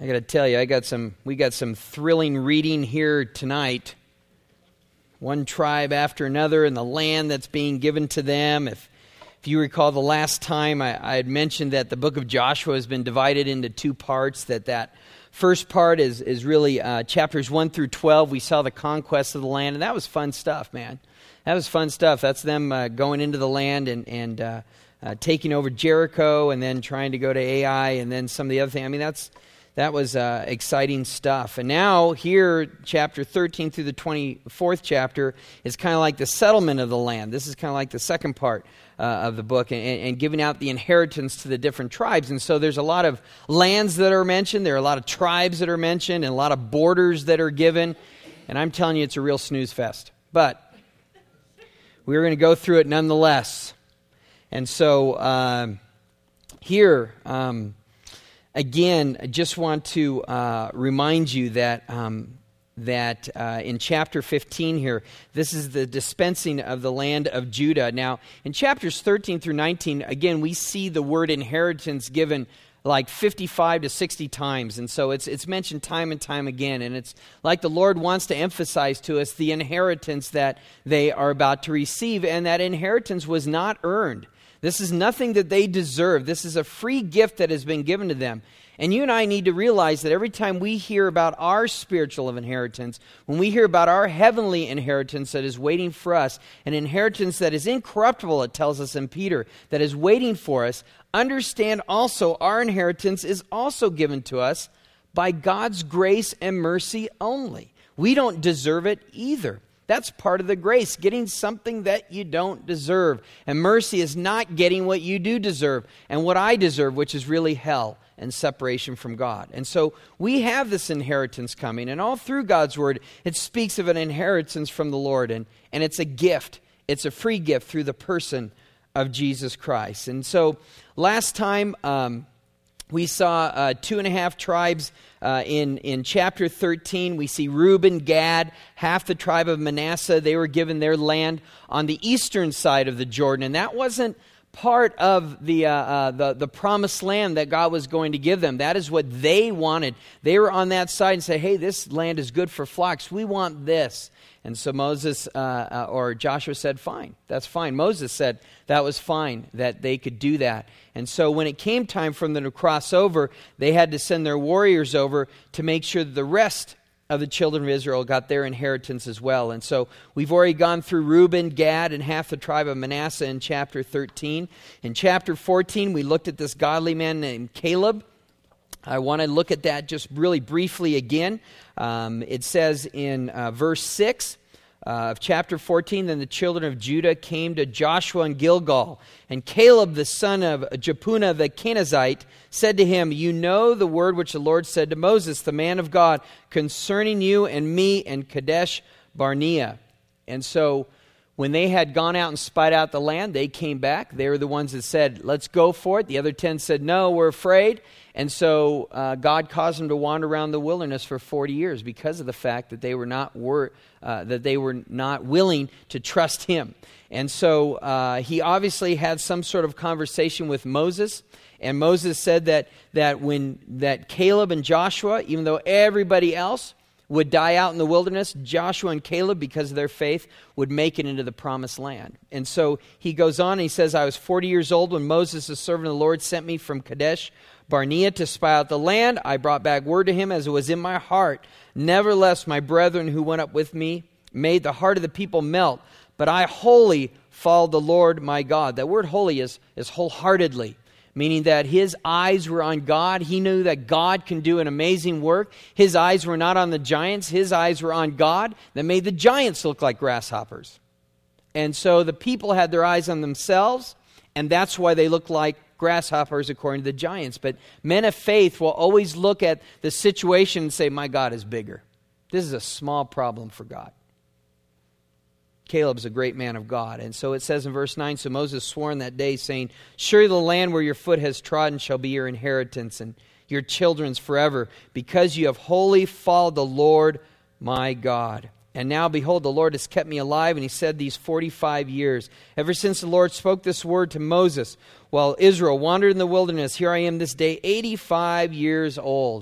I got to tell you, we got some thrilling reading here tonight. One tribe after another and the land that's being given to them. If you recall the last time I had mentioned that the book of Joshua has been divided into two parts, that first part is really chapters 1 through 12. We saw the conquest of the land, and that was fun stuff, man. That was fun stuff. That's them going into the land and taking over Jericho and then trying to go to Ai and then some of the other things. I mean, that was exciting stuff. And now here, chapter 13 through the 24th chapter is kind of like the settlement of the land. This is kind of like the second part of the book and giving out the inheritance to the different tribes. And so there's a lot of lands that are mentioned. There are a lot of tribes that are mentioned and a lot of borders that are given. And I'm telling you, it's a real snooze fest. But we're going to go through it nonetheless. And so here... Again, I just want to remind you that in chapter 15 here, this is the dispensing of the land of Judah. Now, in chapters 13 through 19, again, we see the word inheritance given like 55 to 60 times. And so it's mentioned time and time again. And it's like the Lord wants to emphasize to us the inheritance that they are about to receive. And that inheritance was not earned. This is nothing that they deserve. This is a free gift that has been given to them. And you and I need to realize that every time we hear about our spiritual inheritance, when we hear about our heavenly inheritance that is waiting for us, an inheritance that is incorruptible, it tells us in Peter, that is waiting for us, understand also our inheritance is also given to us by God's grace and mercy only. We don't deserve it either. That's part of the grace, getting something that you don't deserve. And mercy is not getting what you do deserve and what I deserve, which is really hell and separation from God. And so we have this inheritance coming. And all through God's word, it speaks of an inheritance from the Lord. And it's a gift. It's a free gift through the person of Jesus Christ. And so last time we saw 2.5 tribes. In chapter 13, we see Reuben, Gad, half the tribe of Manasseh. They were given their land on the eastern side of the Jordan. And that wasn't part of the promised land that God was going to give them. That is what they wanted. They were on that side and said, hey, this land is good for flocks. We want this. And so Moses or Joshua said, fine, that's fine. Moses said that was fine, that they could do that. And so when it came time for them to cross over, they had to send their warriors over to make sure that the rest of the children of Israel got their inheritance as well. And so we've already gone through Reuben, Gad, and half the tribe of Manasseh in chapter 13. In chapter 14, we looked at this godly man named Caleb. I want to look at that just really briefly again. It says in verse 6 of chapter 14, then the children of Judah came to Joshua in Gilgal, and Caleb the son of Jephunneh the Kenizzite said to him, you know the word which the Lord said to Moses, the man of God, concerning you and me and Kadesh Barnea. And so when they had gone out and spied out the land, they came back. They were the ones that said, let's go for it. The other 10 said, no, we're afraid. And so God caused them to wander around the wilderness for 40 years because of the fact that they were not willing to trust him. And so he obviously had some sort of conversation with Moses. And Moses said that Caleb and Joshua, even though everybody else would die out in the wilderness, Joshua and Caleb, because of their faith, would make it into the promised land. And so he goes on and he says, I was 40 years old when Moses, the servant of the Lord, sent me from Kadesh Barnea to spy out the land. I brought back word to him as it was in my heart. Nevertheless, my brethren who went up with me made the heart of the people melt. But I wholly followed the Lord my God. That word holy is wholeheartedly, meaning that his eyes were on God. He knew that God can do an amazing work. His eyes were not on the giants. His eyes were on God that made the giants look like grasshoppers. And so the people had their eyes on themselves, and that's why they looked like grasshoppers according to the giants. But men of faith will always look at the situation and say, my God is bigger. This is a small problem for God. Caleb's a great man of God. And so it says in verse 9, so Moses swore on that day, saying, surely the land where your foot has trodden shall be your inheritance and your children's forever, because you have wholly followed the Lord my God. And now, behold, the Lord has kept me alive, and he said these 45 years. Ever since the Lord spoke this word to Moses, while Israel wandered in the wilderness, here I am this day, 85 years old.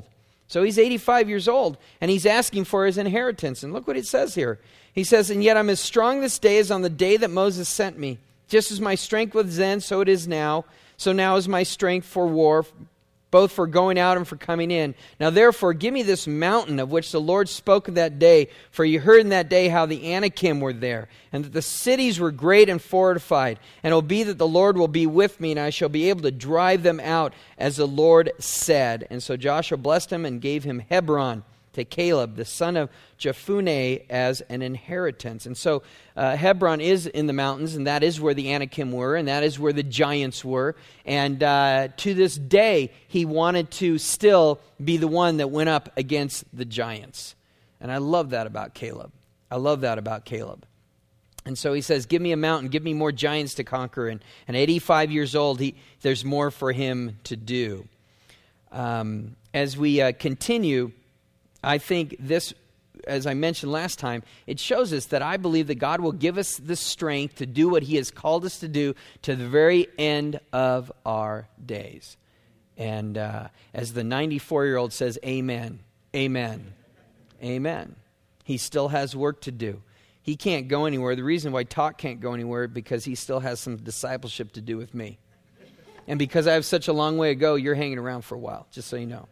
So he's 85 years old, and he's asking for his inheritance. And look what it says here. He says, "And yet I'm as strong this day as on the day that Moses sent me. Just as my strength was then, so it is now. So now is my strength for war, both for going out and for coming in. Now therefore, give me this mountain of which the Lord spoke in that day. For you heard in that day how the Anakim were there, and that the cities were great and fortified. And it will be that the Lord will be with me, and I shall be able to drive them out, as the Lord said." And so Joshua blessed him and gave him Hebron to Caleb, the son of Jephunneh, as an inheritance. And so Hebron is in the mountains, and that is where the Anakim were, and that is where the giants were. And to this day, he wanted to still be the one that went up against the giants. And I love that about Caleb. I love that about Caleb. And so he says, give me a mountain, give me more giants to conquer. And 85 years old, there's more for him to do. As we continue, I think this, as I mentioned last time, it shows us that I believe that God will give us the strength to do what he has called us to do to the very end of our days. And as the 94-year-old says, amen, amen, amen. He still has work to do. He can't go anywhere. The reason why Talk can't go anywhere is because he still has some discipleship to do with me. And because I have such a long way to go, you're hanging around for a while, just so you know.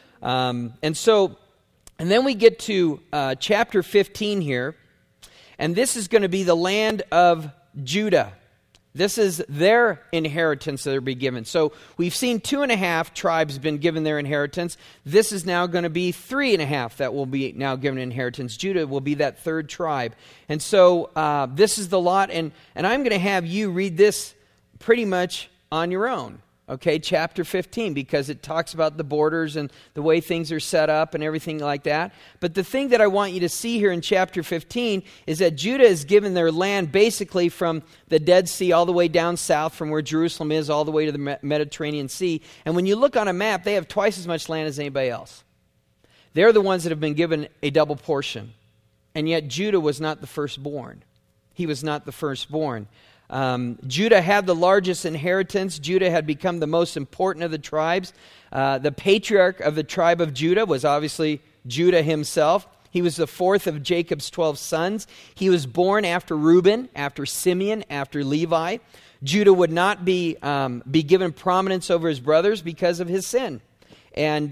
And then we get to chapter 15 here, and this is going to be the land of Judah. This is their inheritance that will be given. So we've seen 2.5 tribes been given their inheritance. This is now going to be 3.5 that will be now given inheritance. Judah will be that third tribe. And so this is the lot, and I'm going to have you read this pretty much on your own. Okay, chapter 15, because it talks about the borders and the way things are set up and everything like that. But the thing that I want you to see here in chapter 15 is that Judah is given their land basically from the Dead Sea all the way down south from where Jerusalem is all the way to the Mediterranean Sea. And when you look on a map, they have twice as much land as anybody else. They're the ones that have been given a double portion. And yet Judah was not the firstborn. He was not the firstborn. Judah had the largest inheritance. Judah had become the most important of the tribes. The patriarch of the tribe of Judah was obviously Judah himself. He was the fourth of Jacob's 12 sons. He was born after Reuben, after Simeon, after Levi. Judah would not be given prominence over his brothers because of his sin, and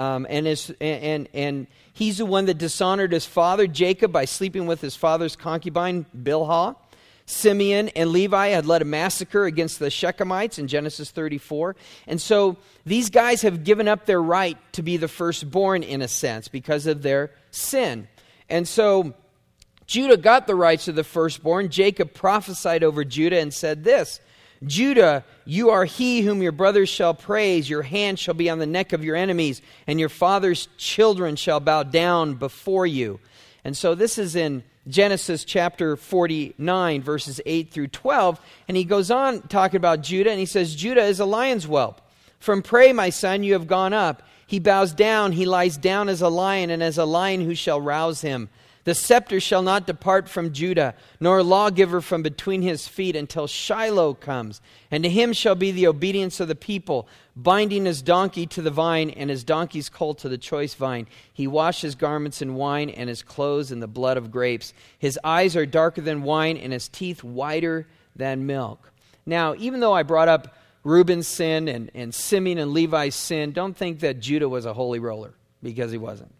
he's the one that dishonored his father Jacob by sleeping with his father's concubine Bilhah. Simeon and Levi had led a massacre against the Shechemites in Genesis 34. And so these guys have given up their right to be the firstborn in a sense because of their sin. And so Judah got the rights of the firstborn. Jacob prophesied over Judah and said this, "Judah, you are he whom your brothers shall praise. Your hand shall be on the neck of your enemies, and your father's children shall bow down before you." And so this is in Genesis chapter 49, verses 8 through 12. And he goes on talking about Judah, and he says, "Judah is a lion's whelp. From prey, my son, you have gone up. He bows down, he lies down as a lion, and as a lion who shall rouse him. The scepter shall not depart from Judah, nor a lawgiver from between his feet until Shiloh comes. And to him shall be the obedience of the people, binding his donkey to the vine and his donkey's colt to the choice vine. He washed his garments in wine and his clothes in the blood of grapes. His eyes are darker than wine and his teeth whiter than milk." Now, even though I brought up Reuben's sin and Simeon and Levi's sin, don't think that Judah was a holy roller, because he wasn't.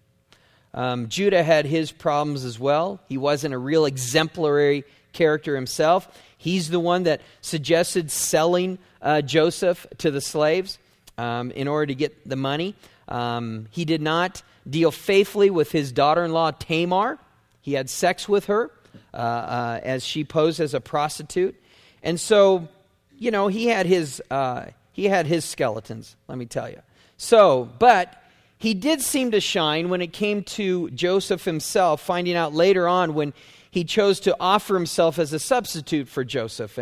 Judah had his problems as well. He wasn't a real exemplary character himself. He's the one that suggested selling Joseph to the slaves in order to get the money. He did not deal faithfully with his daughter-in-law Tamar. He had sex with her as she posed as a prostitute. And so, you know, he had his skeletons, let me tell you. But he did seem to shine when it came to Joseph himself, finding out later on when he chose to offer himself as a substitute for Joseph.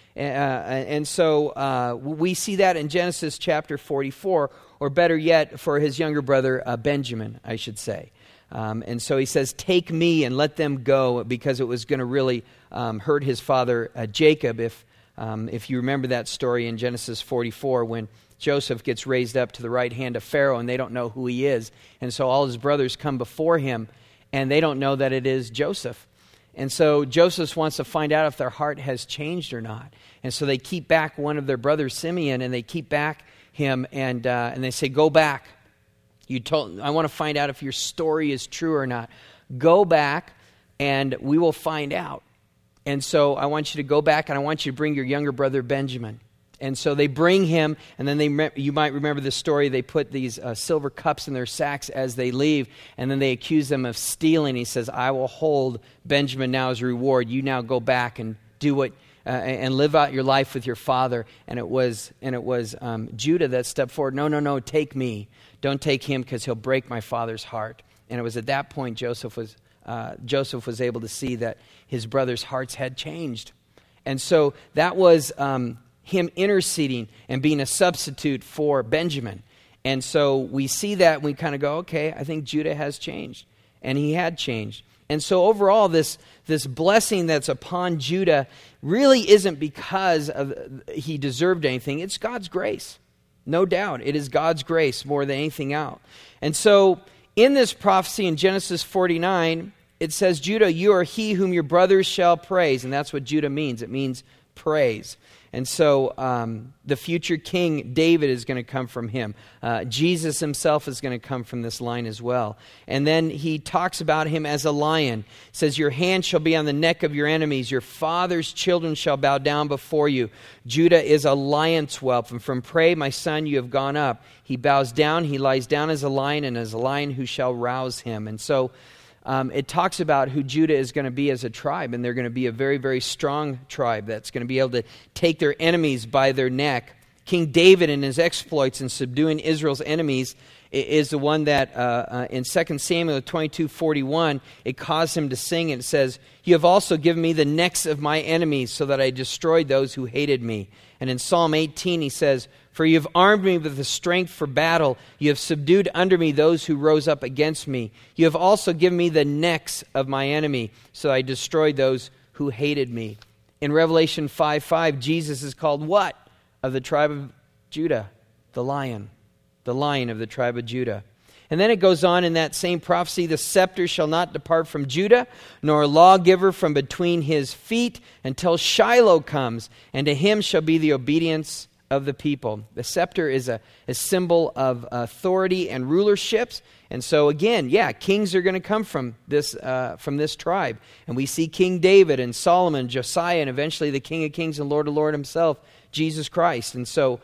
And so we see that in Genesis chapter 44, or better yet, for his younger brother Benjamin, I should say. And so he says, "Take me and let them go," because it was going to really hurt his father Jacob if you remember that story in Genesis 44 when Joseph gets raised up to the right hand of Pharaoh, and they don't know who he is. And so all his brothers come before him, and they don't know that it is Joseph. And so Joseph wants to find out if their heart has changed or not. And so they keep back one of their brothers, Simeon, and they keep back him, and they say, go back. I want to find out if your story is true or not. Go back, and we will find out. And so I want you to go back, and I want you to bring your younger brother Benjamin. And so they bring him, and then you might remember the story. They put these silver cups in their sacks as they leave, and then they accuse them of stealing. He says, I will hold Benjamin now as a reward. You now go back and do what and live out your life with your father. And it was Judah that stepped forward. No, take me. Don't take him, because he'll break my father's heart. And it was at that point Joseph was able to see that his brothers' hearts had changed. And so that was him interceding and being a substitute for Benjamin. And so we see that, and we kind of go, okay, I think Judah has changed. And he had changed. And so overall, this blessing that's upon Judah really isn't because he deserved anything. It's God's grace. No doubt. It is God's grace more than anything else. And so in this prophecy in Genesis 49, it says, Judah, you are he whom your brothers shall praise. And that's what Judah means. It means praise. And so the future king David is going to come from him. Jesus himself is going to come from this line as well. And then he talks about him as a lion. He says, your hand shall be on the neck of your enemies. Your father's children shall bow down before you. Judah is a lion's whelp. And from prey, my son, you have gone up. He bows down. He lies down as a lion, and as a lion who shall rouse him. And so it talks about who Judah is going to be as a tribe, and they're going to be a very, very strong tribe that's going to be able to take their enemies by their neck. King David and his exploits in subduing Israel's enemies is the one that in 2 Samuel 22:41, it caused him to sing, and it says, you have also given me the necks of my enemies so that I destroyed those who hated me. And in Psalm 18 he says, for you have armed me with the strength for battle. You have subdued under me those who rose up against me. You have also given me the necks of my enemy, so I destroyed those who hated me. In Revelation 5:5, Jesus is called what? Of the tribe of Judah, the lion of the tribe of Judah. And then it goes on in that same prophecy, the scepter shall not depart from Judah, nor a lawgiver from between his feet, until Shiloh comes, and to him shall be the obedience of the people. The scepter is a symbol of authority and rulerships. And so again, kings are going to come from this tribe. And we see King David and Solomon, Josiah, and eventually the King of Kings and Lord of Lords himself, Jesus Christ. And so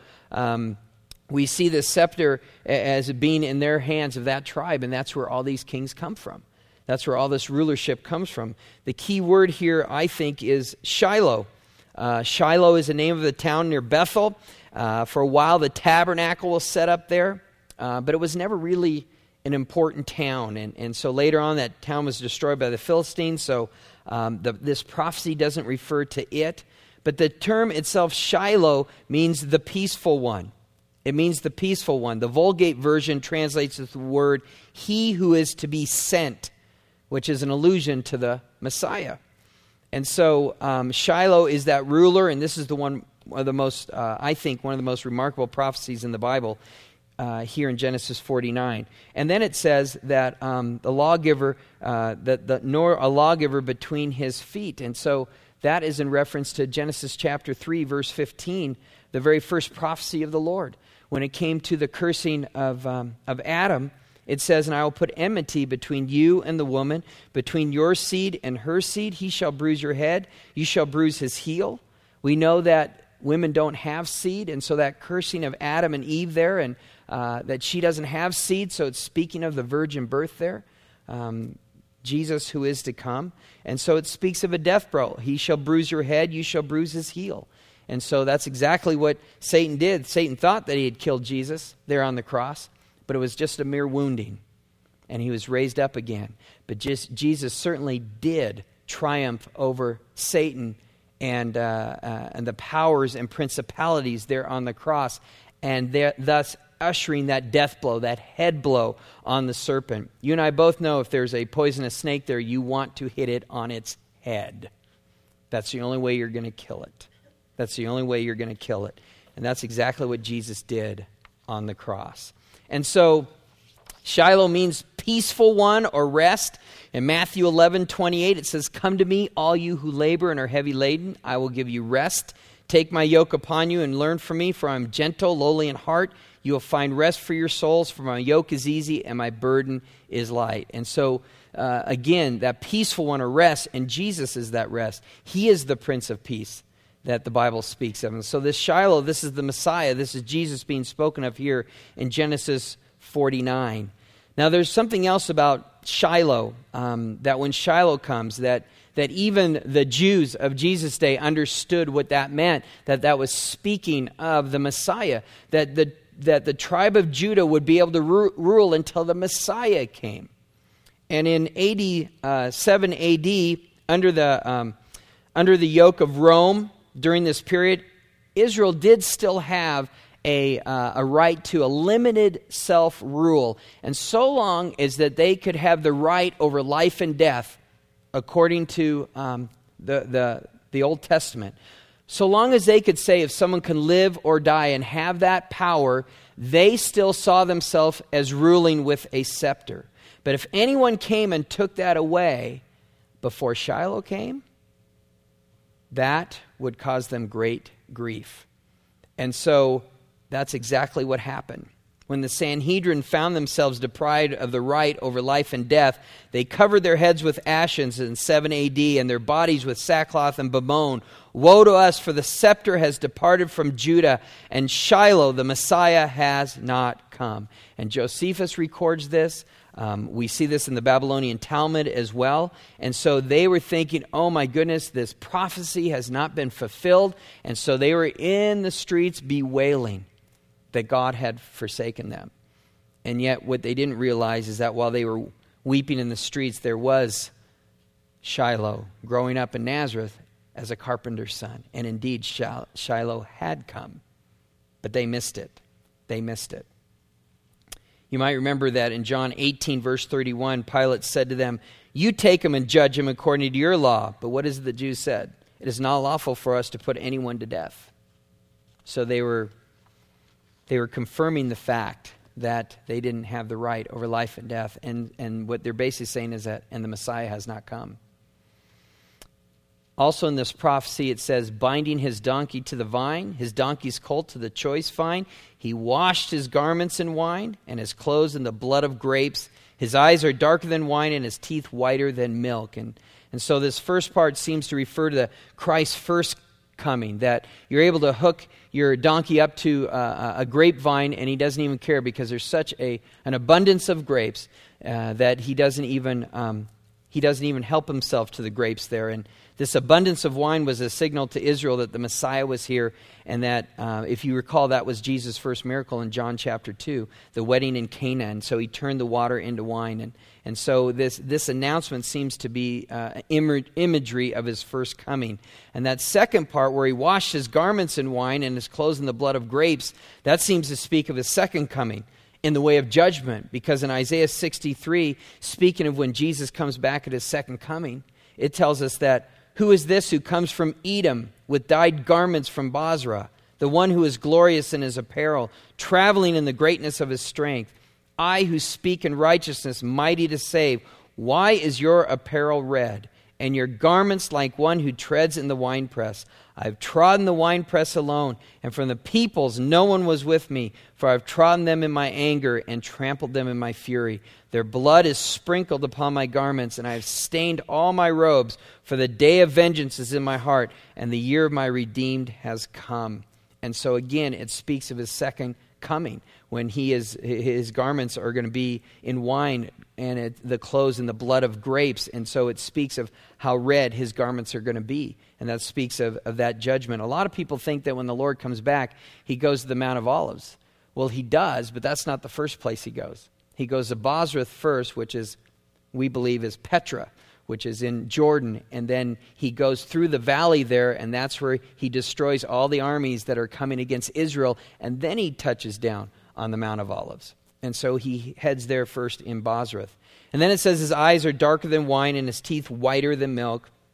we see the scepter as being in their hands of that tribe, and that's where all these kings come from. That's where all this rulership comes from. The key word here, I think, is Shiloh. Shiloh is the name of the town near Bethel. For a while, the tabernacle was set up there, but it was never really an important town. And so later on, that town was destroyed by the Philistines, so this prophecy doesn't refer to it. But the term itself, Shiloh, means the peaceful one. It means the peaceful one. The Vulgate version translates the word, he who is to be sent, which is an allusion to the Messiah. And so Shiloh is that ruler, and this is one of the most remarkable prophecies in the Bible here in Genesis 49. And then it says that the lawgiver, nor a lawgiver between his feet. And so that is in reference to Genesis chapter 3, verse 15, the very first prophecy of the Lord. When it came to the cursing of Adam, it says, and I will put enmity between you and the woman, between your seed and her seed. He shall bruise your head, you shall bruise his heel. We know that women don't have seed, and so that cursing of Adam and Eve there, and that she doesn't have seed, so it's speaking of the virgin birth there, Jesus who is to come. And so it speaks of a death blow. He shall bruise your head, you shall bruise his heel. And so that's exactly what Satan did. Satan thought that he had killed Jesus there on the cross, but it was just a mere wounding, and he was raised up again. But Jesus certainly did triumph over Satan and the powers and principalities there on the cross, and thus ushering that death blow, that head blow on the serpent. You and I both know if there's a poisonous snake there, you want to hit it on its head. That's the only way you're going to kill it. That's the only way you're going to kill it. And that's exactly what Jesus did on the cross. And so Shiloh means peaceful one or rest. In Matthew 11:28, it says, "Come to me, all you who labor and are heavy laden. I will give you rest. Take my yoke upon you and learn from me, for I am gentle, lowly in heart. You will find rest for your souls, for my yoke is easy and my burden is light." And so, again, that peaceful one or rest, and Jesus is that rest. He is the Prince of Peace that the Bible speaks of. And so this Shiloh, this is the Messiah. This is Jesus being spoken of here in Genesis 49. Now, there's something else about Shiloh, that when Shiloh comes, that even the Jews of Jesus' day understood what that meant, that was speaking of the Messiah, that the tribe of Judah would be able to rule until the Messiah came. And in 7 AD, under the yoke of Rome, during this period, Israel did still have a right to a limited self-rule. And so long as that they could have the right over life and death, according to the Old Testament, so long as they could say if someone can live or die and have that power, they still saw themselves as ruling with a scepter. But if anyone came and took that away before Shiloh came, that would cause them great grief. And so that's exactly what happened. When the Sanhedrin found themselves deprived of the right over life and death, they covered their heads with ashes in 7 AD and their bodies with sackcloth and bemoan. "Woe to us, for the scepter has departed from Judah, and Shiloh, the Messiah, has not come." And Josephus records this. We see this in the Babylonian Talmud as well. And so they were thinking, oh my goodness, this prophecy has not been fulfilled. And so they were in the streets bewailing that God had forsaken them. And yet what they didn't realize is that while they were weeping in the streets, there was Shiloh growing up in Nazareth as a carpenter's son. And indeed, Shiloh had come. But they missed it. They missed it. You might remember that in John 18, verse 31, Pilate said to them, "You take him and judge him according to your law." But what is it the Jews said? "It is not lawful for us to put anyone to death." So they were confirming the fact that they didn't have the right over life and death. And what they're basically saying is that, and the Messiah has not come. Also in this prophecy, it says, binding his donkey to the vine, his donkey's colt to the choice vine. He washed his garments in wine and his clothes in the blood of grapes. His eyes are darker than wine and his teeth whiter than milk. And so this first part seems to refer to Christ's first coming, that you're able to hook your donkey up to a grapevine and he doesn't even care because there's such an abundance of grapes that he doesn't even help himself to the grapes there. And this abundance of wine was a signal to Israel that the Messiah was here, and that, if you recall, that was Jesus' first miracle in John chapter 2, the wedding in Cana. And so he turned the water into wine. And so this announcement seems to be imagery of his first coming. And that second part where he washed his garments in wine and his clothes in the blood of grapes, that seems to speak of his second coming in the way of judgment. Because in Isaiah 63, speaking of when Jesus comes back at his second coming, it tells us that, "Who is this who comes from Edom with dyed garments from Basra? The one who is glorious in his apparel, traveling in the greatness of his strength. I who speak in righteousness, mighty to save. Why is your apparel red, and your garments like one who treads in the winepress? I have trodden the winepress alone, and from the peoples no one was with me, for I have trodden them in my anger and trampled them in my fury. Their blood is sprinkled upon my garments, and I have stained all my robes, for the day of vengeance is in my heart, and the year of my redeemed has come." And so again, it speaks of his second coming, when his garments are going to be in wine, and the clothes in the blood of grapes. And so it speaks of how red his garments are going to be. And that speaks of that judgment. A lot of people think that when the Lord comes back, he goes to the Mount of Olives. Well, he does, but that's not the first place he goes. He goes to Bozrah first, which is, we believe, is Petra, which is in Jordan. And then he goes through the valley there, and that's where he destroys all the armies that are coming against Israel. And then he touches down on the Mount of Olives. And so he heads there first in Bozrah. And then it says his eyes are darker than wine and his teeth whiter than milk.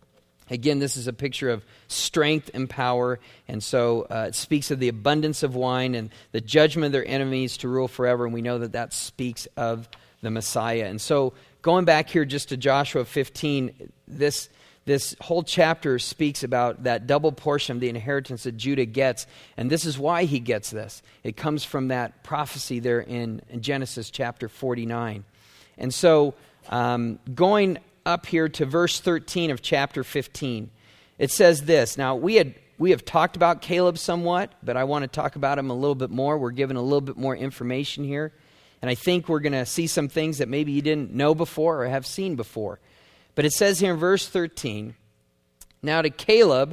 Again, this is a picture of strength and power, and so it speaks of the abundance of wine and the judgment of their enemies to rule forever, and we know that that speaks of the Messiah. And so going back here just to Joshua 15, this whole chapter speaks about that double portion of the inheritance that Judah gets, and this is why he gets this. It comes from that prophecy there in Genesis chapter 49. And so going up here to verse 13 of chapter 15, it says this. Now, we have talked about Caleb somewhat, but I want to talk about him a little bit more. We're given a little bit more information here, and I think we're going to see some things that maybe you didn't know before or have seen before. But it says here in verse 13, Now to Caleb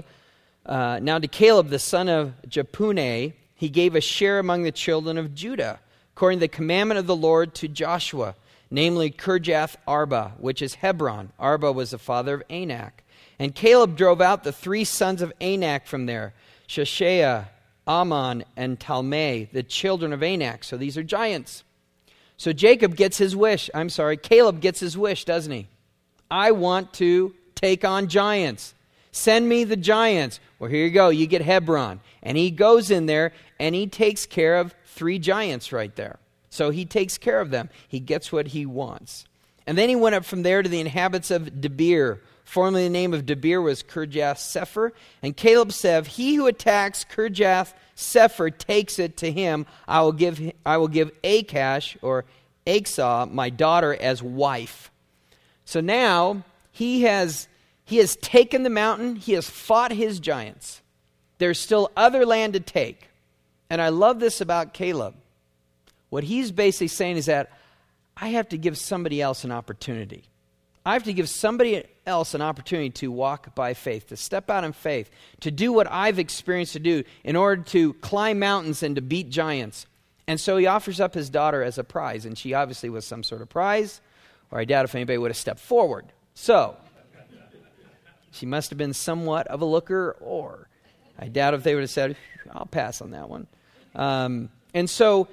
the son of Jephunneh, he gave a share among the children of Judah, according to the commandment of the Lord to Joshua, namely Kirjath Arba, which is Hebron. Arba was the father of Anak. And Caleb drove out the 3 sons of Anak from there, Sheshaiah, Ammon, and Talmai, the children of Anak. So these are giants. So Caleb gets his wish, doesn't he? I want to take on giants. Send me the giants. Well, here you go. You get Hebron. And he goes in there and he takes care of 3 giants right there. So he takes care of them. He gets what he wants. And then he went up from there to the inhabitants of Debir. Formerly the name of Debir was Kirjath Sepher. And Caleb said, He who attacks Kirjath Sepher takes it to him. I will give Akash or Aksah, my daughter, as wife. So now he has taken the mountain. He has fought his giants. There's still other land to take. And I love this about Caleb. What he's basically saying is that I have to give somebody else an opportunity. I have to give somebody else an opportunity to walk by faith, to step out in faith, to do what I've experienced to do in order to climb mountains and to beat giants. And so he offers up his daughter as a prize, and she obviously was some sort of prize, or I doubt if anybody would have stepped forward. So she must have been somewhat of a looker, or I doubt if they would have said, I'll pass on that one. And so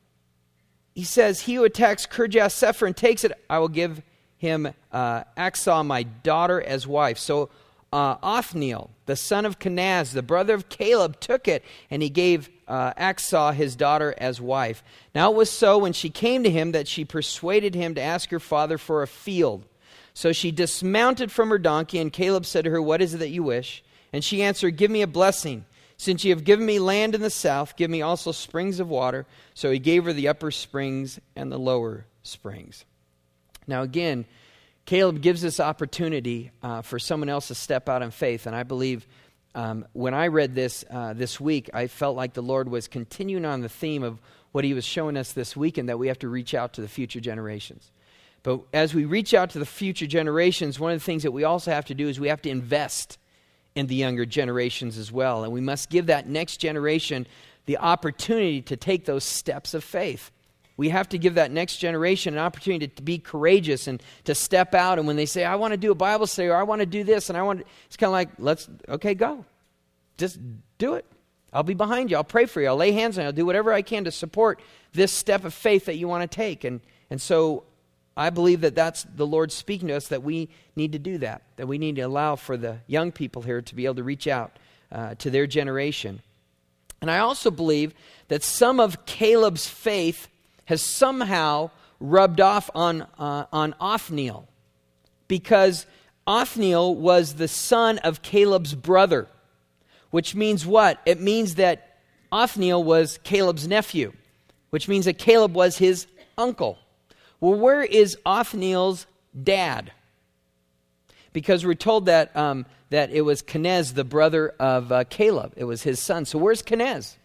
he says, He who attacks Kirjath Sepher and takes it, I will give him Aksah, my daughter, as wife. So Othniel, the son of Kenaz, the brother of Caleb, took it, and he gave Aksah his daughter as wife. Now it was so when she came to him that she persuaded him to ask her father for a field. So she dismounted from her donkey, and Caleb said to her, What is it that you wish? And she answered, Give me a blessing. Since you have given me land in the south, give me also springs of water. So he gave her the upper springs and the lower springs. Now again, Caleb gives this opportunity for someone else to step out in faith. And I believe when I read this this week, I felt like the Lord was continuing on the theme of what he was showing us this weekend, that we have to reach out to the future generations. But as we reach out to the future generations, one of the things that we also have to do is we have to invest in the younger generations as well. And we must give that next generation the opportunity to take those steps of faith. We have to give that next generation an opportunity to be courageous and to step out. And when they say, I want to do a Bible study, or I want to do this, and it's kind of like, go. Just do it. I'll be behind you. I'll pray for you. I'll lay hands on you. I'll do whatever I can to support this step of faith that you want to take. And so I believe that that's the Lord speaking to us, that we need to do that we need to allow for the young people here to be able to reach out to their generation. And I also believe that some of Caleb's faith has somehow rubbed off on Othniel, because Othniel was the son of Caleb's brother, which means what? It means that Othniel was Caleb's nephew, which means that Caleb was his uncle. Well, where is Othniel's dad? Because we're told that that it was Kenaz, the brother of Caleb. It was his son. So where's Kenaz?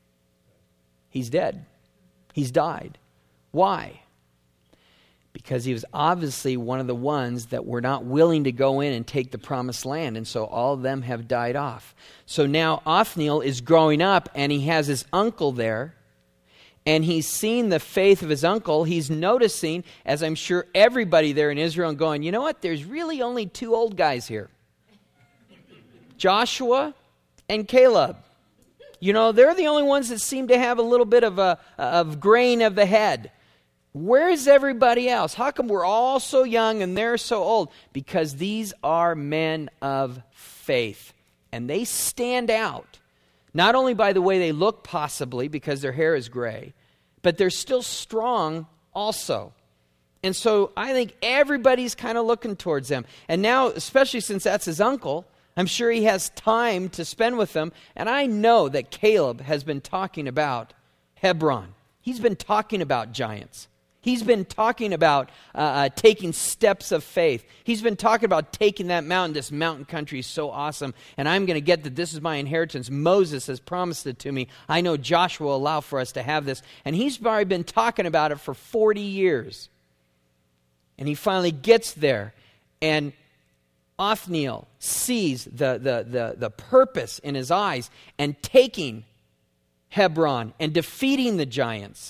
He's dead. He's died. Why? Because he was obviously one of the ones that were not willing to go in and take the promised land. And so all of them have died off. So now Othniel is growing up, and he has his uncle there. And he's seen the faith of his uncle. He's noticing, as I'm sure everybody there in Israel, and going, you know what? There's really only 2 old guys here. Joshua and Caleb. You know, they're the only ones that seem to have a little bit of grain of the head. Where's everybody else? How come we're all so young and they're so old? Because these are men of faith. And they stand out, not only by the way they look possibly, because their hair is gray, but they're still strong also. And so I think everybody's kind of looking towards them. And now, especially since that's his uncle, I'm sure he has time to spend with them. And I know that Caleb has been talking about Hebron. He's been talking about giants. He's been talking about taking steps of faith. He's been talking about taking that mountain. This mountain country is so awesome, and I'm going to get that this is my inheritance. Moses has promised it to me. I know Joshua will allow for us to have this. And he's already been talking about it for 40 years. And he finally gets there, and Othniel sees the purpose in his eyes and taking Hebron and defeating the giants.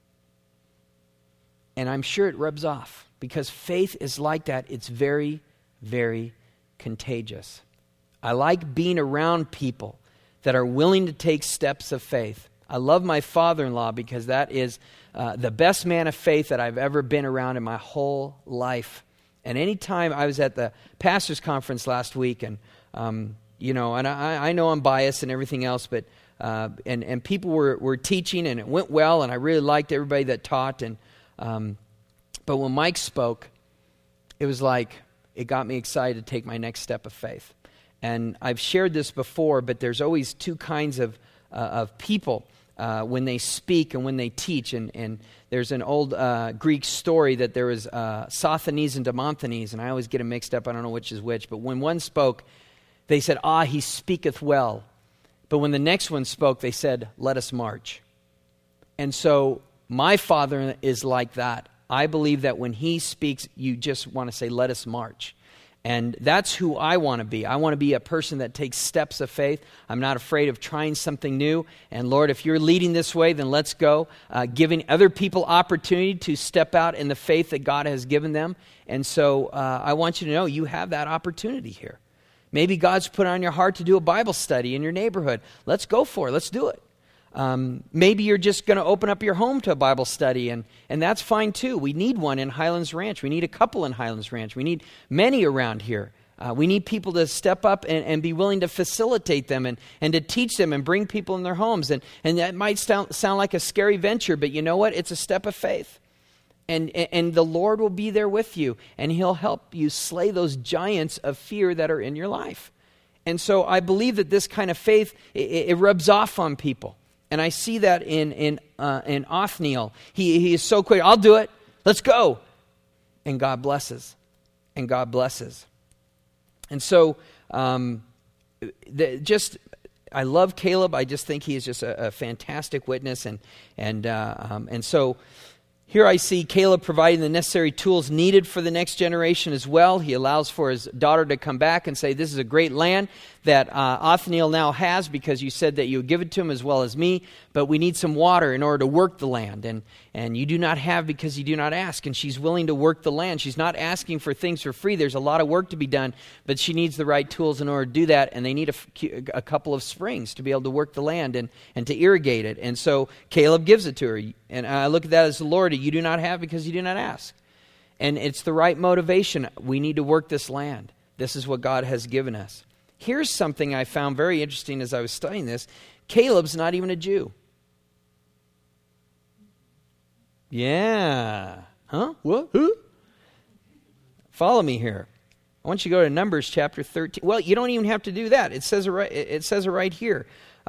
And I'm sure it rubs off, because faith is like that. It's very, very contagious. I like being around people that are willing to take steps of faith. I love my father-in-law because that is the best man of faith that I've ever been around in my whole life. And anytime I was at the pastor's conference last week, and and I know I'm biased and everything else, but and people were teaching, and it went well, and I really liked everybody that taught. And but when Mike spoke, it was like it got me excited to take my next step of faith. And I've shared this before, but there's always two kinds of people when they speak and when they teach. And there's an old Greek story that there was Sosthenes and Demosthenes, and I always get them mixed up. I don't know which is which. But when one spoke, they said, he speaketh well. But when the next one spoke, they said, let us march. And so my father is like that. I believe that when he speaks, you just want to say, let us march. And that's who I want to be. I want to be a person that takes steps of faith. I'm not afraid of trying something new. And Lord, if you're leading this way, then let's go. Giving other people opportunity to step out in the faith that God has given them. And so I want you to know you have that opportunity here. Maybe God's put on your heart to do a Bible study in your neighborhood. Let's go for it. Let's do it. Maybe you're just going to open up your home to a Bible study, and that's fine too. We need one in Highlands Ranch. We need a couple in Highlands Ranch. We need many around here. We need people to step up and be willing to facilitate them and to teach them and bring people in their homes. And that might sound like a scary venture, but you know what? It's a step of faith. And the Lord will be there with you, and He'll help you slay those giants of fear that are in your life. And so I believe that this kind of faith, it rubs off on people. And I see that in Othniel. He is so quick. I'll do it. Let's go. And God blesses. And God blesses. And so, I love Caleb. I just think he is just a fantastic witness. And so here I see Caleb providing the necessary tools needed for the next generation as well. He allows for his daughter to come back and say, this is a great land that Othniel now has, because you said that you would give it to him as well as me, but we need some water in order to work the land. And you do not have because you do not ask. And she's willing to work the land. She's not asking for things for free. There's a lot of work to be done, but she needs the right tools in order to do that. And they need a couple of springs to be able to work the land and to irrigate it. And so Caleb gives it to her. And I look at that as the Lord, you do not have because you do not ask. And it's the right motivation. We need to work this land. This is what God has given us. Here's something I found very interesting as I was studying this. Caleb's not even a Jew. Yeah. Huh? What? Who? Follow me here. I want you to go to Numbers chapter 13. Well, you don't even have to do that. It says it right here.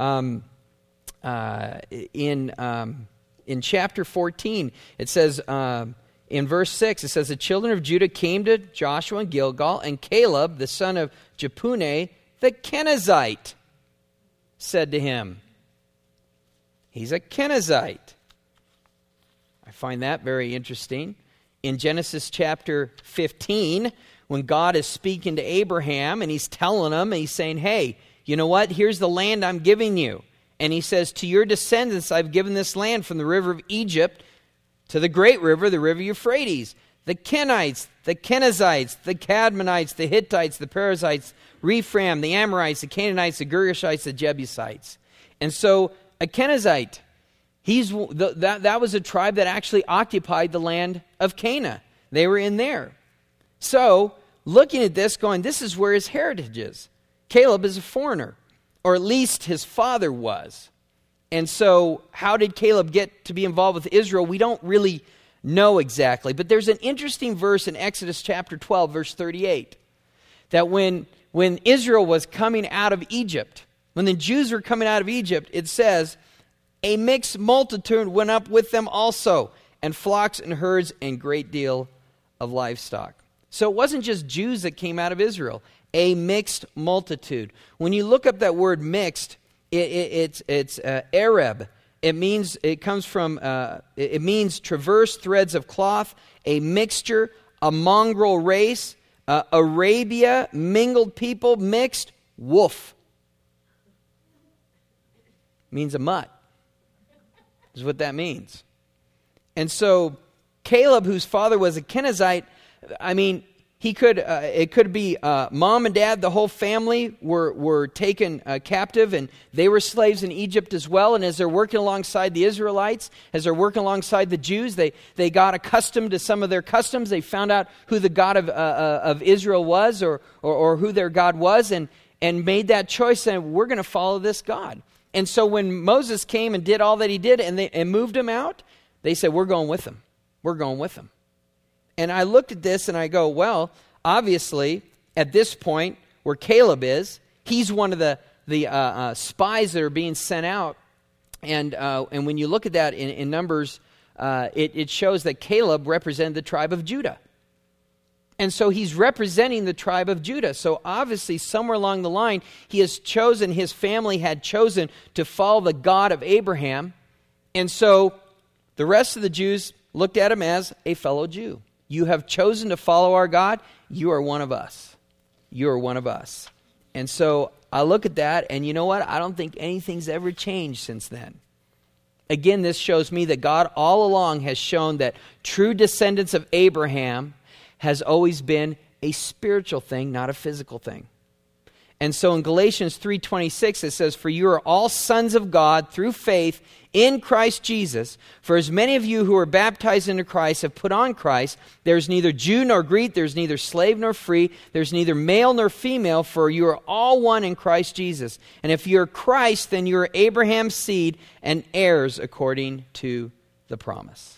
In chapter 14, it says, in verse 6, it says, the children of Judah came to Joshua in Gilgal, and Caleb, the son of Jephunneh, the Kenizzite, said to him. He's a Kenizzite. I find that very interesting. In Genesis chapter 15, when God is speaking to Abraham, and He's telling him, and He's saying, hey, you know what? Here's the land I'm giving you. And He says, to your descendants I've given this land from the river of Egypt to the great river, the river Euphrates. The Kenites, the Kenizzites, the Cadmonites, the Hittites, the Perizzites, Rephaim, the Amorites, the Canaanites, the Girgashites, the Jebusites. And so a Kenizzite That was a tribe that actually occupied the land of Canaan. They were in there. So, looking at this, going, this is where his heritage is. Caleb is a foreigner, or at least his father was. And so, how did Caleb get to be involved with Israel? We don't really know exactly. But there's an interesting verse in Exodus chapter 12, verse 38, that when Israel was coming out of Egypt, when the Jews were coming out of Egypt, it says, a mixed multitude went up with them also, and flocks and herds and great deal of livestock. So it wasn't just Jews that came out of Israel, a mixed multitude. When you look up that word mixed, it's Arab. It means traverse threads of cloth, a mixture, a mongrel race, Arabia, mingled people, mixed, wolf. Means a mutt, is what that means. And so Caleb, whose father was a Kenizzite, it could be mom and dad, the whole family were taken captive, and they were slaves in Egypt as well. And as they're working alongside the Israelites, as they're working alongside the Jews, they got accustomed to some of their customs. They found out who the God of Israel was, or who their God was, and made that choice, and we're going to follow this God. And so when Moses came and did all that he did and moved them out, they said, we're going with him. We're going with him. And I looked at this and I go, well, obviously, at this point where Caleb is, he's one of the spies that are being sent out. And when you look at that in Numbers, it shows that Caleb represented the tribe of Judah. And so he's representing the tribe of Judah. So obviously, somewhere along the line, his family had chosen to follow the God of Abraham. And so the rest of the Jews looked at him as a fellow Jew. You have chosen to follow our God. You are one of us. You are one of us. And so I look at that, and you know what? I don't think anything's ever changed since then. Again, this shows me that God all along has shown that true descendants of Abraham has always been a spiritual thing, not a physical thing. And so in Galatians 3:26 it says, for you are all sons of God through faith in Christ Jesus. For as many of you who are baptized into Christ have put on Christ. There's neither Jew nor Greek, there's neither slave nor free, there's neither male nor female, for you are all one in Christ Jesus. And if you're Christ, then you are Abraham's seed and heirs according to the promise.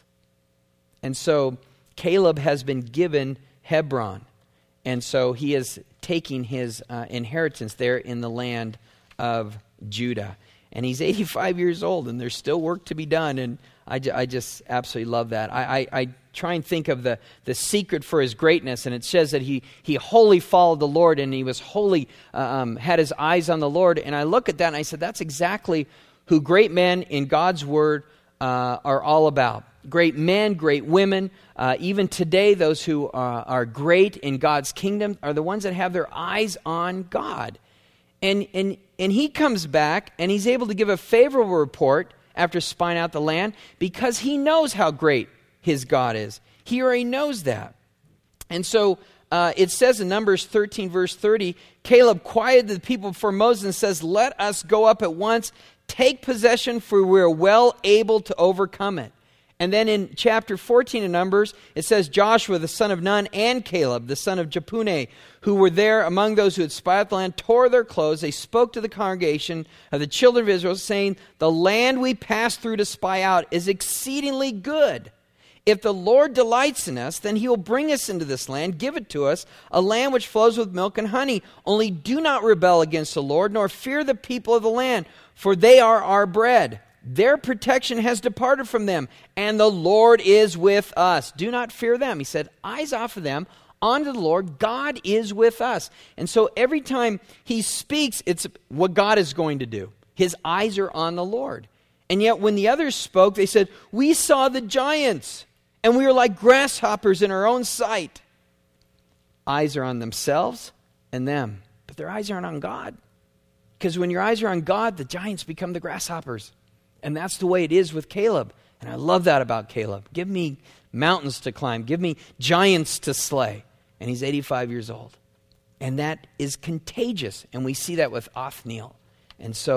And so Caleb has been given Hebron, and so he is taking his inheritance there in the land of Judah. And he's 85 years old, and there's still work to be done, and I just absolutely love that. I try and think of the secret for his greatness, and it says that he wholly followed the Lord, and he was wholly, had his eyes on the Lord. And I look at that, and I said, that's exactly who great men in God's Word are all about. Great men, great women, even today, those who are great in God's kingdom are the ones that have their eyes on God. And he comes back, and he's able to give a favorable report after spying out the land because he knows how great his God is. He already knows that. And so it says in Numbers 13, verse 30, Caleb quieted the people before Moses and says, let us go up at once, take possession, for we are well able to overcome it. And then in chapter 14 of Numbers, it says Joshua, the son of Nun, and Caleb, the son of Jephunneh, who were there among those who had spied out the land, tore their clothes. They spoke to the congregation of the children of Israel, saying, the land we passed through to spy out is exceedingly good. If the Lord delights in us, then he will bring us into this land, give it to us, a land which flows with milk and honey. Only do not rebel against the Lord, nor fear the people of the land, for they are our bread. Their protection has departed from them, and the Lord is with us. Do not fear them. He said, eyes off of them, onto the Lord. God is with us. And so every time he speaks, it's what God is going to do. His eyes are on the Lord. And yet when the others spoke, they said, we saw the giants, and we were like grasshoppers in our own sight. Eyes are on themselves and them, but their eyes aren't on God. Because when your eyes are on God, the giants become the grasshoppers. And that's the way it is with Caleb. And I love that about Caleb. Give me mountains to climb. Give me giants to slay. And he's 85 years old. And that is contagious. And we see that with Othniel. And so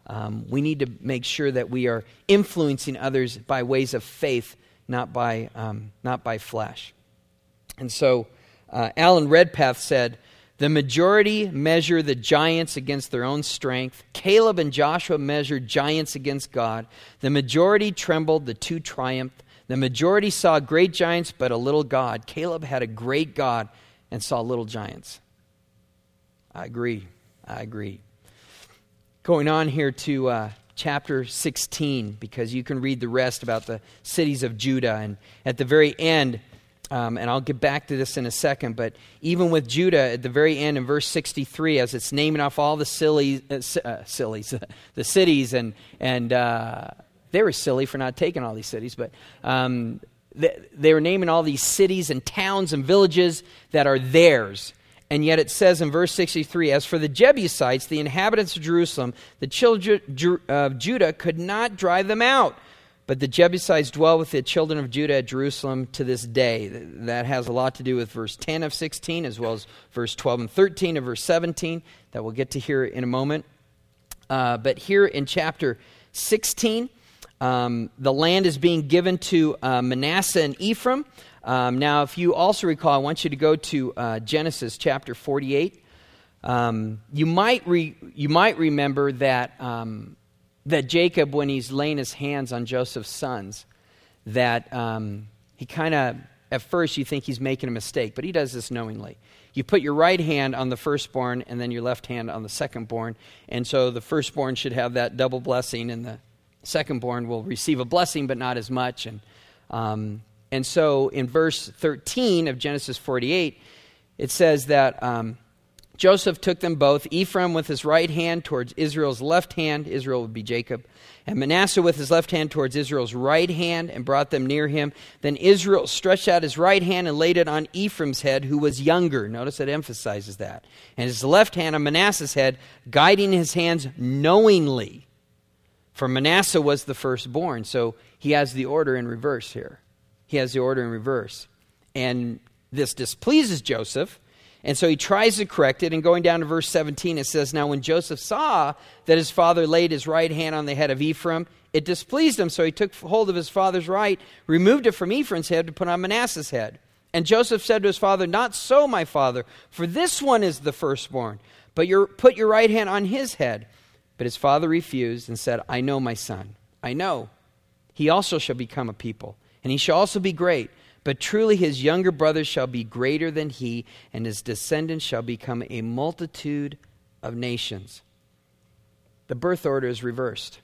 We need to make sure that we are influencing others by ways of faith, not by flesh. And so Alan Redpath said, "The majority measure the giants against their own strength. Caleb and Joshua measured giants against God. The majority trembled, the two triumphed. The majority saw great giants, but a little God. Caleb had a great God and saw little giants." I agree. Going on here to chapter 16, because you can read the rest about the cities of Judah. And at the very end, and I'll get back to this in a second, but even with Judah, at the very end in verse 63, as it's naming off all the the cities, and they were silly for not taking all these cities, but they were naming all these cities and towns and villages that are theirs. And yet it says in verse 63, "As for the Jebusites, the inhabitants of Jerusalem, the children of Judah could not drive them out. But the Jebusites dwell with the children of Judah at Jerusalem to this day." That has a lot to do with verse 10 of 16, as well as verse 12 and 13 of verse 17, that we'll get to here in a moment. But here in chapter 16, the land is being given to Manasseh and Ephraim. Now, if you also recall, I want you to go to Genesis chapter 48. You might remember that Jacob, when he's laying his hands on Joseph's sons, that he kind of, at first you think he's making a mistake, but he does this knowingly. You put your right hand on the firstborn and then your left hand on the secondborn, and so the firstborn should have that double blessing, and the secondborn will receive a blessing, but not as much. And so in verse 13 of Genesis 48, it says that Joseph took them both, Ephraim with his right hand towards Israel's left hand, Israel would be Jacob, and Manasseh with his left hand towards Israel's right hand, and brought them near him. Then Israel stretched out his right hand and laid it on Ephraim's head, who was younger. Notice it emphasizes that. And his left hand on Manasseh's head, guiding his hands knowingly. For Manasseh was the firstborn. So he has the order in reverse here. And this displeases Joseph. And so he tries to correct it. And going down to verse 17, it says, "Now when Joseph saw that his father laid his right hand on the head of Ephraim, it displeased him. So he took hold of his father's right, removed it from Ephraim's head to put on Manasseh's head. And Joseph said to his father, 'Not so, my father, for this one is the firstborn. But put your right hand on his head.' But his father refused and said, 'I know, my son, I know. He also shall become a people, and he shall also be great. But truly his younger brothers shall be greater than he, and his descendants shall become a multitude of nations.'" The birth order is reversed.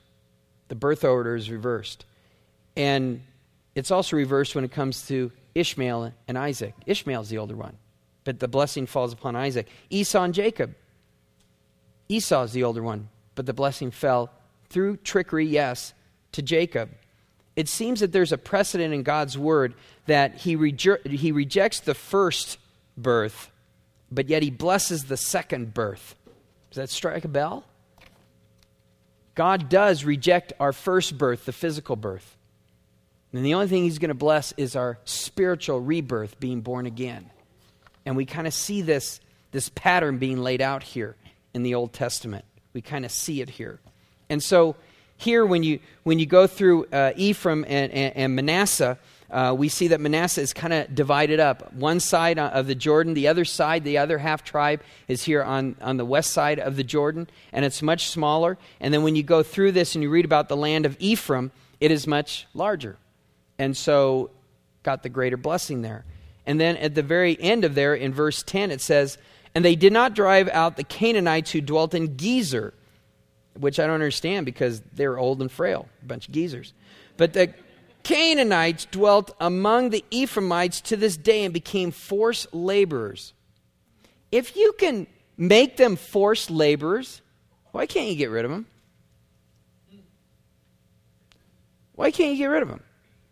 And it's also reversed when it comes to Ishmael and Isaac. Ishmael's the older one, but the blessing falls upon Isaac. Esau and Jacob. Esau's the older one, but the blessing fell through trickery, yes, to Jacob. It seems that there's a precedent in God's word that he rejects the first birth, but yet he blesses the second birth. Does that strike a bell? God does reject our first birth, the physical birth. And the only thing he's going to bless is our spiritual rebirth, being born again. And we kind of see this pattern being laid out here in the Old Testament. We kind of see it here. And so here, when you go through Ephraim and Manasseh, we see that Manasseh is kind of divided up. One side of the Jordan, the other side, the other half tribe is here on the west side of the Jordan, and it's much smaller. And then when you go through this and you read about the land of Ephraim, it is much larger. And so got the greater blessing there. And then at the very end of there, in verse 10, it says, "And they did not drive out the Canaanites who dwelt in Gezer," which I don't understand because they're old and frail, a bunch of geezers. "But the Canaanites dwelt among the Ephraimites to this day and became forced laborers." If you can make them forced laborers, why can't you get rid of them? Why can't you get rid of them?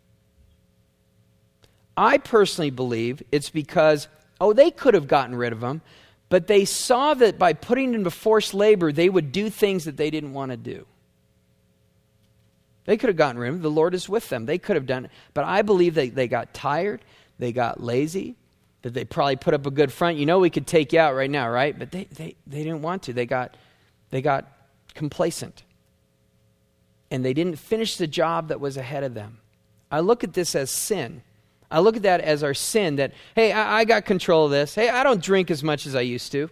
I personally believe it's because, they could have gotten rid of them, but they saw that by putting them to forced labor, they would do things that they didn't want to do. They could have gotten rid of them. The Lord is with them. They could have done it. But I believe they got tired, they got lazy, that they probably put up a good front. We could take you out right now, right? But they didn't want to. They got complacent. and they didn't finish the job that was ahead of them. I look at this as sin. I look at that as our sin that, hey, I got control of this. Hey, I don't drink as much as I used to.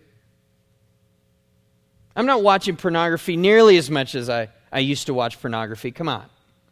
I'm not watching pornography nearly as much as I used to watch pornography. Come on.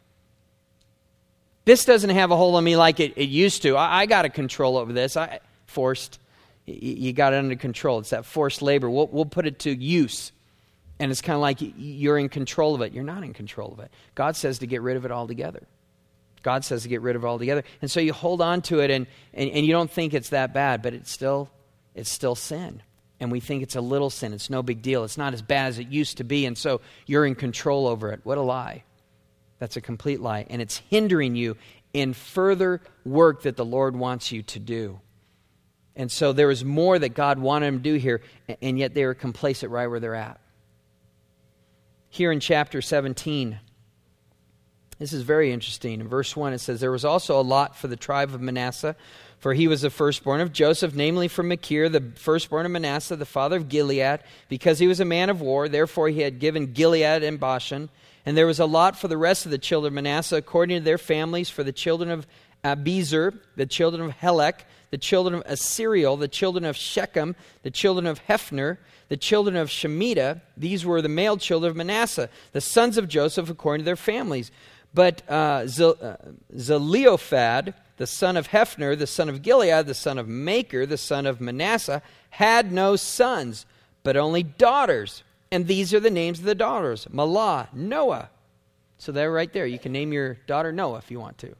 This doesn't have a hold on me like it used to. I got a control over this. You got it under control. It's that forced labor. We'll put it to use. And it's kind of like you're in control of it. You're not in control of it. God says to get rid of it altogether. God says to get rid of it altogether. And so you hold on to it and you don't think it's that bad, but it's still sin. And we think it's a little sin. It's no big deal. It's not as bad as it used to be. And so you're in control over it. What a lie. That's a complete lie. And it's hindering you in further work that the Lord wants you to do. And so there is more that God wanted them to do here, and yet they were complacent right where they're at. Here in chapter 17, this is very interesting. In verse 1 it says, there was also a lot for the tribe of Manasseh, for he was the firstborn of Joseph, namely from Machir, the firstborn of Manasseh, the father of Gilead, because he was a man of war. Therefore he had given Gilead and Bashan. And there was a lot for the rest of the children of Manasseh, according to their families, for the children of Abiezer, the children of Helek, the children of Asiriel, the children of Shechem, the children of Hephner, the children of Shemitah. These were the male children of Manasseh, the sons of Joseph according to their families. But Zelophehad, the son of Hephner, the son of Gilead, the son of Machir, the son of Manasseh, had no sons, but only daughters. And these are the names of the daughters: Mahlah, Noah. So they're right there. You can name your daughter Noah if you want to.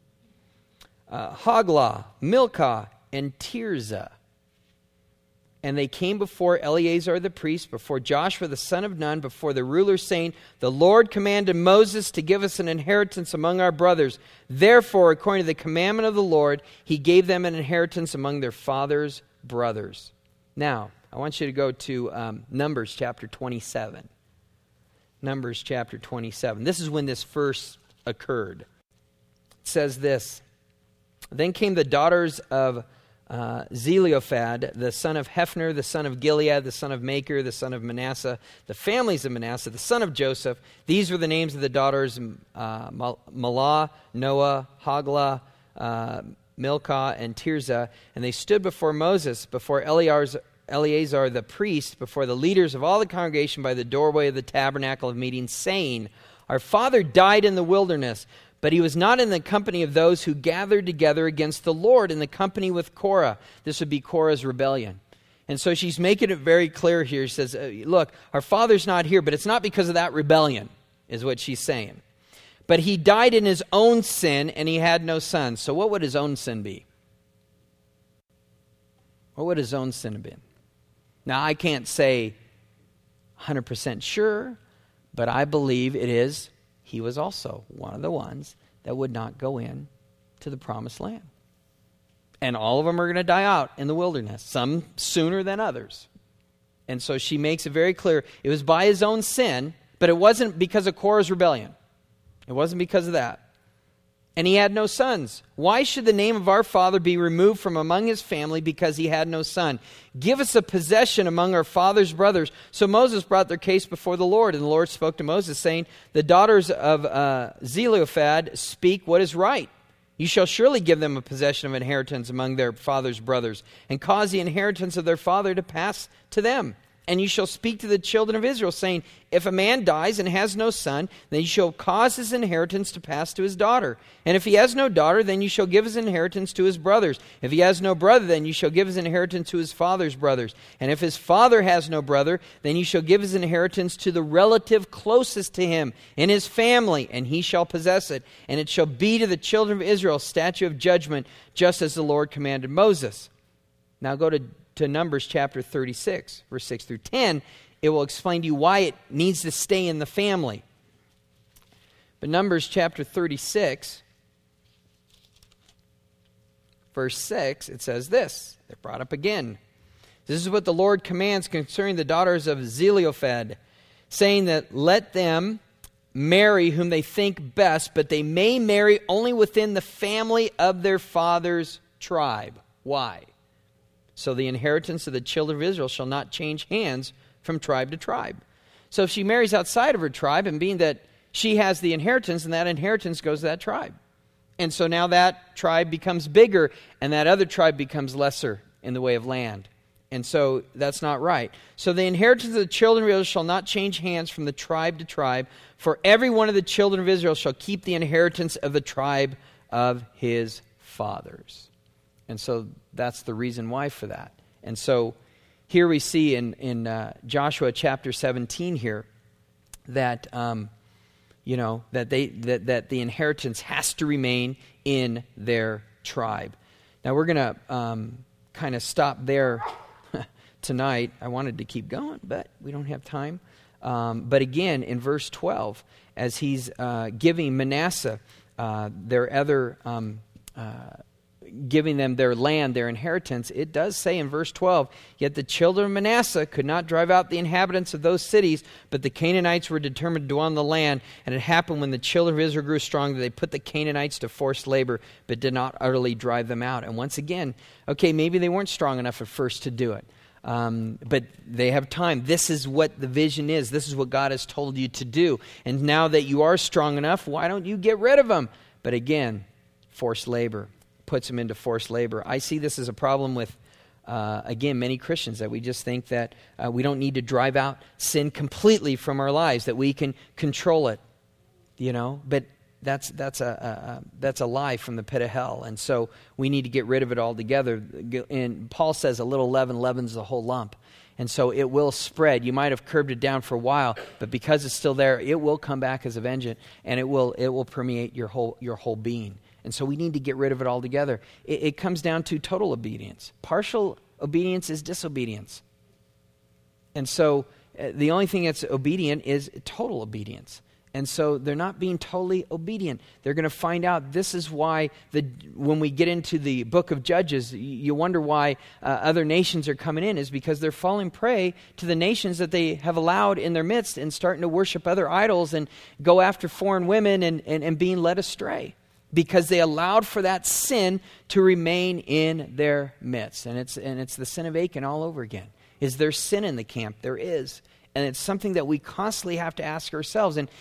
Hoglah, Milcah, and Tirzah. And they came before Eleazar the priest, before Joshua the son of Nun, before the rulers, saying, the Lord commanded Moses to give us an inheritance among our brothers. Therefore, according to the commandment of the Lord, he gave them an inheritance among their father's brothers. Now, I want you to go to Numbers chapter 27. Numbers chapter 27. This is when this first occurred. It says this, then came the daughters of Zelophehad, the son of Hephner, the son of Gilead, the son of Machir, the son of Manasseh, the families of Manasseh, the son of Joseph. These were the names of the daughters: Mahlah, Noah, Hoglah, Milcah, and Tirzah. And they stood before Moses, before Eleazar the priest, before the leaders of all the congregation by the doorway of the tabernacle of meeting, saying, our father died in the wilderness, but he was not in the company of those who gathered together against the Lord, in the company with Korah. This would be Korah's rebellion. And so she's making it very clear here. She says, look, our father's not here, but it's not because of that rebellion, is what she's saying. But he died in his own sin, and he had no sons. So what would his own sin be? What would his own sin have been? Now, I can't say 100% sure, but I believe it is he was also one of the ones that would not go in to the promised land. And all of them are going to die out in the wilderness, some sooner than others. And so she makes it very clear it was by his own sin, but it wasn't because of Korah's rebellion. It wasn't because of that. And he had no sons. Why should the name of our father be removed from among his family because he had no son? Give us a possession among our father's brothers. So Moses brought their case before the Lord, and the Lord spoke to Moses, saying, the daughters of Zelophehad speak what is right. You shall surely give them a possession of inheritance among their father's brothers, and cause the inheritance of their father to pass to them. And you shall speak to the children of Israel, saying, if a man dies and has no son, then you shall cause his inheritance to pass to his daughter. And if he has no daughter, then you shall give his inheritance to his brothers. If he has no brother, then you shall give his inheritance to his father's brothers. And if his father has no brother, then you shall give his inheritance to the relative closest to him in his family, and he shall possess it. And it shall be to the children of Israel a statute of judgment, just as the Lord commanded Moses. Now go to Numbers chapter 36, verse 6 through 10, it will explain to you why it needs to stay in the family. But Numbers chapter 36, verse 6, it says this. They're brought up again. This is what the Lord commands concerning the daughters of Zelophehad, saying that let them marry whom they think best, but they may marry only within the family of their father's tribe. Why? So the inheritance of the children of Israel shall not change hands from tribe to tribe. So if she marries outside of her tribe, and being that she has the inheritance, and that inheritance goes to that tribe. And so now that tribe becomes bigger, and that other tribe becomes lesser in the way of land. And so that's not right. So the inheritance of the children of Israel shall not change hands from the tribe to tribe, for every one of the children of Israel shall keep the inheritance of the tribe of his fathers. And so that's the reason why for that. And so here we see in Joshua chapter 17 here that that the inheritance has to remain in their tribe. Now we're going to kind of stop there tonight. I wanted to keep going, but we don't have time. But again, in verse 12, as he's giving Manasseh their other, giving them their land, their inheritance, it does say in verse 12, yet the children of Manasseh could not drive out the inhabitants of those cities, but the Canaanites were determined to dwell on the land. And it happened when the children of Israel grew strong that they put the Canaanites to forced labor, but did not utterly drive them out. And once again, okay, maybe they weren't strong enough at first to do it. But they have time. This is what the vision is. This is what God has told you to do. And now that you are strong enough, why don't you get rid of them? But again, forced labor puts them into forced labor. I see this as a problem with, again, many Christians, that we just think that we don't need to drive out sin completely from our lives, that we can control it, But that's a lie from the pit of hell, and so we need to get rid of it altogether. And Paul says a little leaven leavens the whole lump, and so it will spread. You might have curbed it down for a while, but because it's still there, it will come back as a vengeance, and it will permeate your whole being. And so we need to get rid of it altogether. It comes down to total obedience. Partial obedience is disobedience, and so the only thing that's obedient is total obedience. And so they're not being totally obedient. They're going to find out this is why when we get into the book of Judges, you wonder why other nations are coming in, is because they're falling prey to the nations that they have allowed in their midst and starting to worship other idols and go after foreign women and being led astray because they allowed for that sin to remain in their midst. And it's the sin of Achan all over again. Is there sin in the camp? There is. And it's something that we constantly have to ask ourselves. And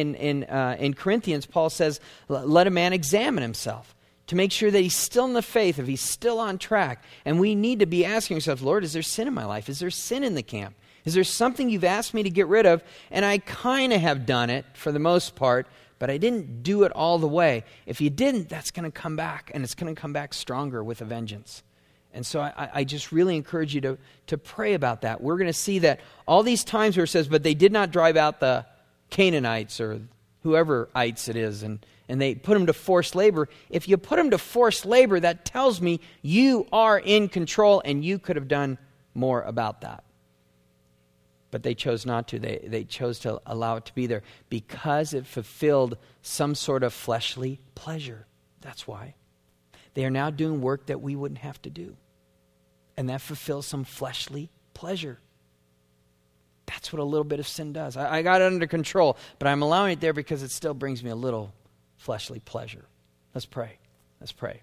in Corinthians, Paul says, let a man examine himself to make sure that he's still in the faith, if he's still on track. And we need to be asking ourselves, Lord, is there sin in my life? Is there sin in the camp? Is there something you've asked me to get rid of? And I kind of have done it for the most part, but I didn't do it all the way. If you didn't, that's going to come back, and it's going to come back stronger with a vengeance. And so I just really encourage you to pray about that. We're going to see that all these times where it says, but they did not drive out the Canaanites or whoever-ites it is, and they put them to forced labor. If you put them to forced labor, that tells me you are in control and you could have done more about that. But they chose not to. They chose to allow it to be there because it fulfilled some sort of fleshly pleasure. That's why. They are now doing work that we wouldn't have to do. And that fulfills some fleshly pleasure. That's what a little bit of sin does. I got it under control, but I'm allowing it there because it still brings me a little fleshly pleasure. Let's pray. Let's pray.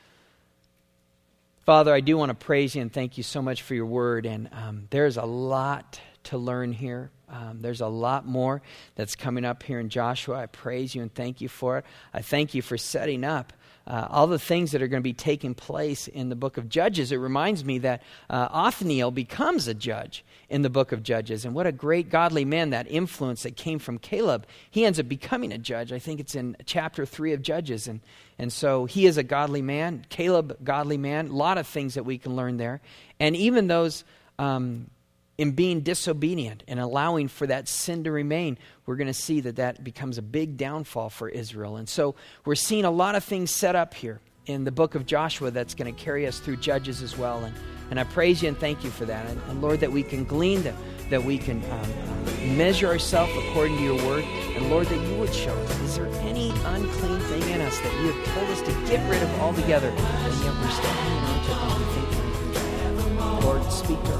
Father, I do want to praise you and thank you so much for your word. And there's a lot to learn here. There's a lot more that's coming up here in Joshua. I praise you and thank you for it. I thank you for setting up all the things that are going to be taking place in the book of Judges. It reminds me that Othniel becomes a judge in the book of Judges. And what a great godly man, that influence that came from Caleb. He ends up becoming a judge. I think it's in chapter 3 of Judges. And so he is a godly man. Caleb, godly man. A lot of things that we can learn there. And even those in being disobedient and allowing for that sin to remain, we're going to see that becomes a big downfall for Israel. And so we're seeing a lot of things set up here in the book of Joshua that's going to carry us through Judges as well. And I praise you and thank you for that. And Lord, that we can glean them, that we can measure ourselves according to your word. And Lord, that you would show us, is there any unclean thing in us that you have told us to get rid of altogether? And yet we're still hanging on to it. Lord, speak to